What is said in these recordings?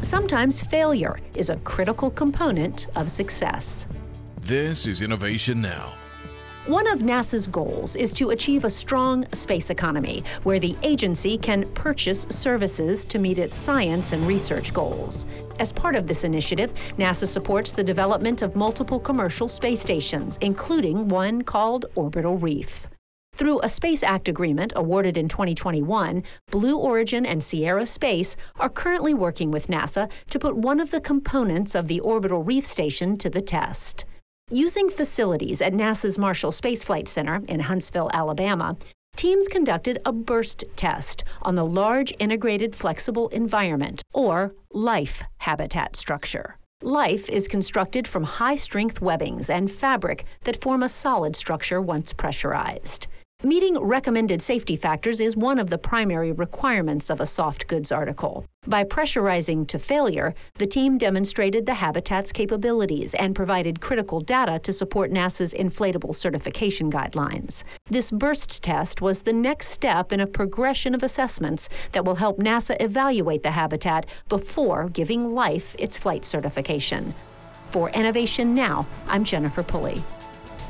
Sometimes failure is a critical component of success. This is Innovation Now. One of NASA's goals is to achieve a strong space economy where the agency can purchase services to meet its science and research goals. As part of this initiative, NASA supports the development of multiple commercial space stations, including one called Orbital Reef. Through a Space Act agreement awarded in 2021, Blue Origin and Sierra Space are currently working with NASA to put one of the components of the Orbital Reef station to the test. Using facilities at NASA's Marshall Space Flight Center in Huntsville, Alabama, teams conducted a burst test on the Large Integrated Flexible Environment, or LIFE, habitat structure. LIFE is constructed from high-strength webbings and fabric that form a solid structure once pressurized. Meeting recommended safety factors is one of the primary requirements of a soft goods article. By pressurizing to failure, the team demonstrated the habitat's capabilities and provided critical data to support NASA's inflatable certification guidelines. This burst test was the next step in a progression of assessments that will help NASA evaluate the habitat before giving LIFE its flight certification. For Innovation Now, I'm Jennifer Pulley.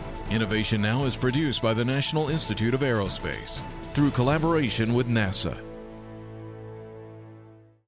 Innovation Now is produced by the National Institute of Aerospace through collaboration with NASA.